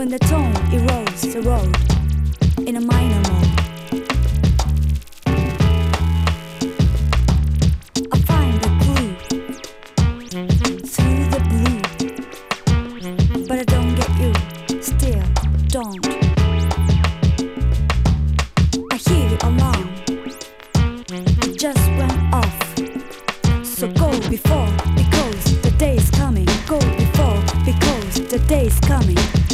When the tone erodes the road in a minor mode, I find the clue through the blue, but I don't get you, still don't. I hear the alarm just went off, so go before, because the day's coming. Go before, because the day's coming.